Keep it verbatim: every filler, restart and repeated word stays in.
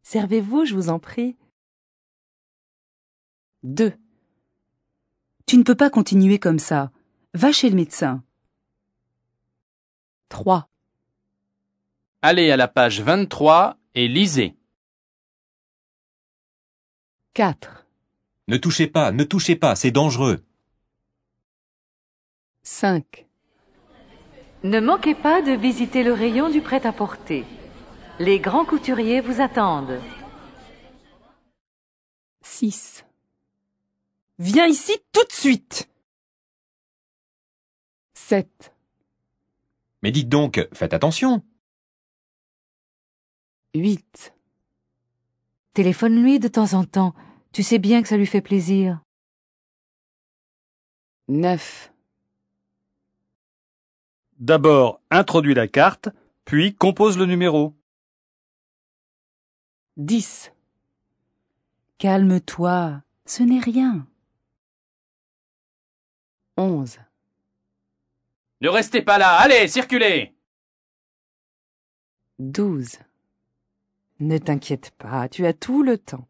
Servez-vous, je vous en prie. deux. Tu ne peux pas continuer comme ça. Va chez le médecin. trois. Allez à la page vingt-trois et lisez. quatre. Ne touchez pas, ne touchez pas, c'est dangereux. cinq. Ne manquez pas de visiter le rayon du prêt-à-porter. Les grands couturiers vous attendent. six. Viens ici tout de suite. sept. Mais dites donc, faites attention. huit. Téléphone-lui de temps en temps. Tu sais bien que ça lui fait plaisir. neuf. D'abord, introduis la carte, puis compose le numéro. dix. Calme-toi, ce n'est rien. onze. Ne restez pas là, allez, circulez! douze. Ne t'inquiète pas, tu as tout le temps.